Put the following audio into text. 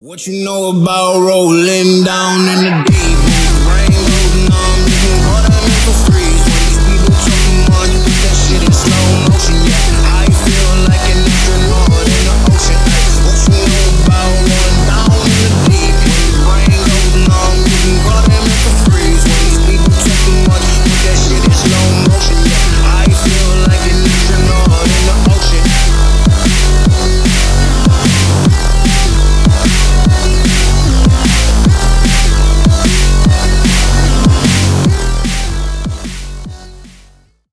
What you know about rolling down in the deep?